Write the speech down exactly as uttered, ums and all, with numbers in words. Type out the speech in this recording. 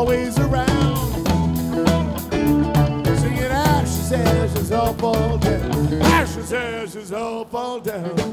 always around. Singing ashes, ashes, all fall down. Ashes, ashes, all fall down.